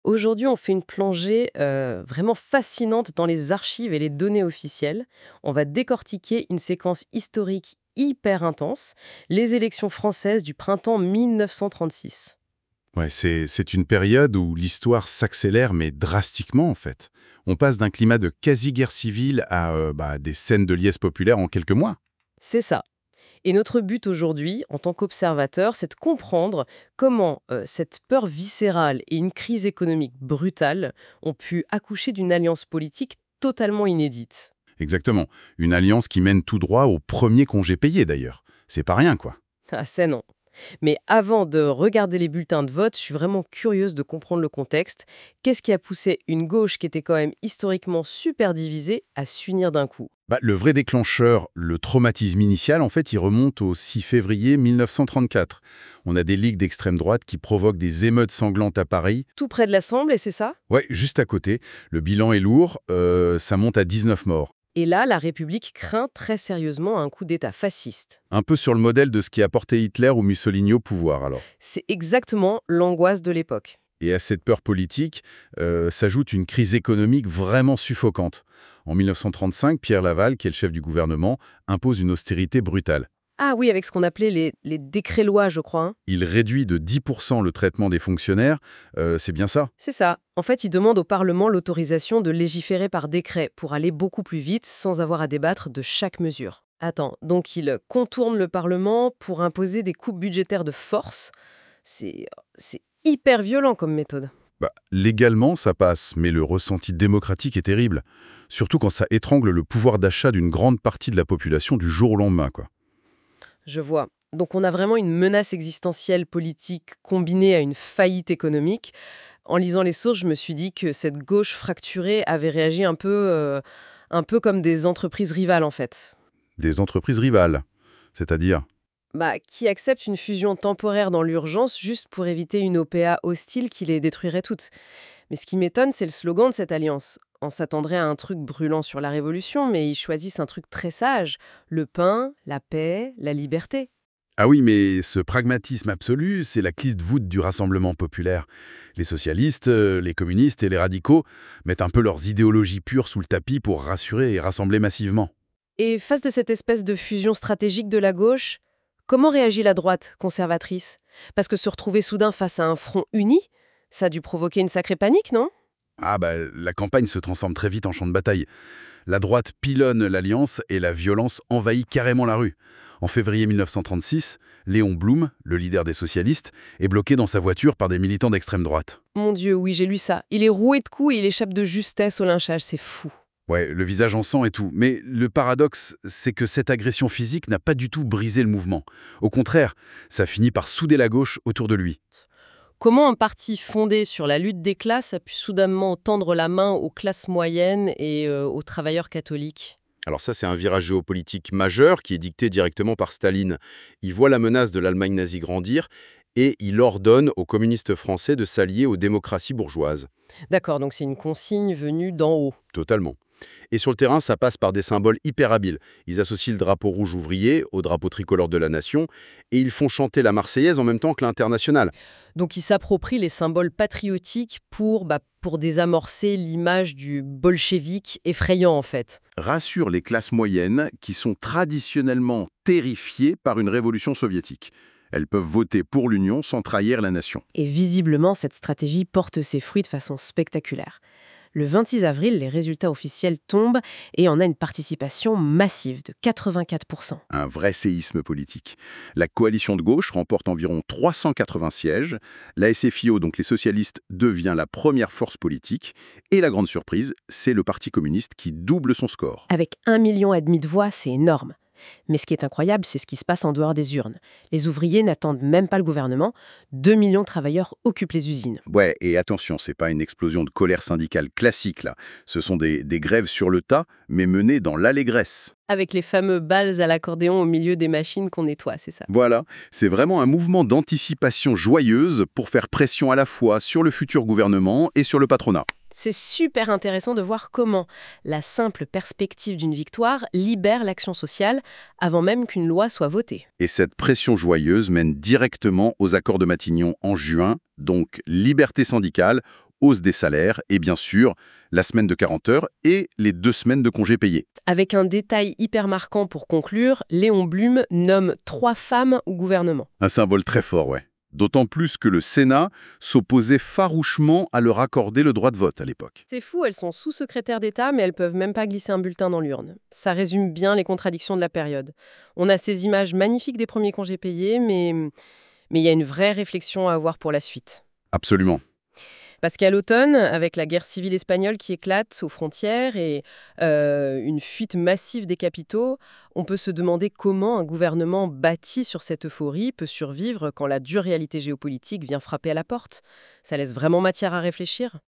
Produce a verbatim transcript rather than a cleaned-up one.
Aujourd'hui, on fait une plongée euh, vraiment fascinante dans les archives et les données officielles. On va décortiquer une séquence historique hyper intense, les élections françaises du printemps mille neuf cent trente-six. Ouais, c'est, c'est une période où l'histoire s'accélère, mais drastiquement en fait. On passe d'un climat de quasi-guerre civile à euh, bah, des scènes de liesse populaire en quelques mois. C'est ça. Et notre but aujourd'hui, en tant qu'observateur, c'est de comprendre comment euh, cette peur viscérale et une crise économique brutale ont pu accoucher d'une alliance politique totalement inédite. Exactement. Une alliance qui mène tout droit au premier congé payé d'ailleurs. C'est pas rien quoi. Ah, c'est non. Mais avant de regarder les bulletins de vote, je suis vraiment curieuse de comprendre le contexte. Qu'est-ce qui a poussé une gauche qui était quand même historiquement super divisée à s'unir d'un coup? Bah, le vrai déclencheur, le traumatisme initial, en fait, il remonte au six février mille neuf cent trente-quatre. On a des ligues d'extrême droite qui provoquent des émeutes sanglantes à Paris. Tout près de l'Assemblée, c'est ça? Ouais, juste à côté. Le bilan est lourd, euh, ça monte à dix-neuf morts. Et là, la République craint très sérieusement un coup d'État fasciste. Un peu sur le modèle de ce qui a porté Hitler ou Mussolini au pouvoir, alors. C'est exactement l'angoisse de l'époque. Et à cette peur politique euh, s'ajoute une crise économique vraiment suffocante. En mille neuf cent trente-cinq, Pierre Laval, qui est le chef du gouvernement, impose une austérité brutale. Ah oui, avec ce qu'on appelait les, les décrets-lois, je crois, hein. Il réduit de dix pour cent le traitement des fonctionnaires, euh, c'est bien ça. C'est ça. En fait, il demande au Parlement l'autorisation de légiférer par décret pour aller beaucoup plus vite sans avoir à débattre de chaque mesure. Attends, donc il contourne le Parlement pour imposer des coupes budgétaires de force. C'est c'est hyper violent comme méthode. Bah, légalement, ça passe, mais le ressenti démocratique est terrible. Surtout quand ça étrangle le pouvoir d'achat d'une grande partie de la population du jour au lendemain, quoi. Je vois. Donc on a vraiment une menace existentielle politique combinée à une faillite économique. En lisant les sources, je me suis dit que cette gauche fracturée avait réagi un peu, euh, un peu comme des entreprises rivales en fait. Des entreprises rivales, c'est-à-dire... Bah, qui acceptent une fusion temporaire dans l'urgence juste pour éviter une O P A hostile qui les détruirait toutes. Mais ce qui m'étonne, c'est le slogan de cette alliance. On s'attendrait à un truc brûlant sur la Révolution, mais ils choisissent un truc très sage. Le pain, la paix, la liberté. Ah oui, mais ce pragmatisme absolu, c'est la clé de voûte du Rassemblement populaire. Les socialistes, euh, les communistes et les radicaux mettent un peu leurs idéologies pures sous le tapis pour rassurer et rassembler massivement. Et face de cette espèce de fusion stratégique de la gauche, comment réagit la droite conservatrice? Parce que se retrouver soudain face à un front uni, ça a dû provoquer une sacrée panique, non? Ah bah, la campagne se transforme très vite en champ de bataille. La droite pilonne l'alliance et la violence envahit carrément la rue. En février mille neuf cent trente-six, Léon Blum, le leader des socialistes, est bloqué dans sa voiture par des militants d'extrême droite. Mon Dieu, oui, j'ai lu ça. Il est roué de coups et il échappe de justesse au lynchage, c'est fou. Ouais, le visage en sang et tout. Mais le paradoxe, c'est que cette agression physique n'a pas du tout brisé le mouvement. Au contraire, ça finit par souder la gauche autour de lui. Comment un parti fondé sur la lutte des classes a pu soudainement tendre la main aux classes moyennes et euh, aux travailleurs catholiques? Alors ça, c'est un virage géopolitique majeur qui est dicté directement par Staline. Il voit la menace de l'Allemagne nazie grandir et il ordonne aux communistes français de s'allier aux démocraties bourgeoises. D'accord, donc c'est une consigne venue d'en haut. Totalement. Et sur le terrain, ça passe par des symboles hyper habiles. Ils associent le drapeau rouge ouvrier au drapeau tricolore de la nation et ils font chanter la Marseillaise en même temps que l'Internationale. Donc ils s'approprient les symboles patriotiques pour, bah, pour désamorcer l'image du bolchevique effrayant en fait. Rassure les classes moyennes qui sont traditionnellement terrifiées par une révolution soviétique. Elles peuvent voter pour l'Union sans trahir la nation. Et visiblement, cette stratégie porte ses fruits de façon spectaculaire. Le vingt-six avril, les résultats officiels tombent et on a une participation massive de quatre-vingt-quatre pour cent. Un vrai séisme politique. La coalition de gauche remporte environ trois cent quatre-vingts sièges. La S F I O, donc les socialistes, devient la première force politique. Et la grande surprise, c'est le Parti communiste qui double son score. Avec un million et demi de voix, c'est énorme. Mais ce qui est incroyable, c'est ce qui se passe en dehors des urnes. Les ouvriers n'attendent même pas le gouvernement. Deux millions de travailleurs occupent les usines. Ouais, et attention, c'est pas une explosion de colère syndicale classique, là. Ce sont des, des grèves sur le tas, mais menées dans l'allégresse. Avec les fameux balles à l'accordéon au milieu des machines qu'on nettoie, c'est ça. Voilà, c'est vraiment un mouvement d'anticipation joyeuse pour faire pression à la fois sur le futur gouvernement et sur le patronat. C'est super intéressant de voir comment la simple perspective d'une victoire libère l'action sociale avant même qu'une loi soit votée. Et cette pression joyeuse mène directement aux accords de Matignon en juin, donc liberté syndicale hausse des salaires et bien sûr la semaine de quarante heures et les deux semaines de congés payés. Avec un détail hyper marquant pour conclure, Léon Blum nomme trois femmes au gouvernement. Un symbole très fort, ouais. D'autant plus que le Sénat s'opposait farouchement à leur accorder le droit de vote à l'époque. C'est fou, elles sont sous-secrétaires d'État, mais elles peuvent même pas glisser un bulletin dans l'urne. Ça résume bien les contradictions de la période. On a ces images magnifiques des premiers congés payés, mais mais il y a une vraie réflexion à avoir pour la suite. Absolument. Parce qu'à l'automne, avec la guerre civile espagnole qui éclate aux frontières et euh, une fuite massive des capitaux, on peut se demander comment un gouvernement bâti sur cette euphorie peut survivre quand la dure réalité géopolitique vient frapper à la porte. Ça laisse vraiment matière à réfléchir.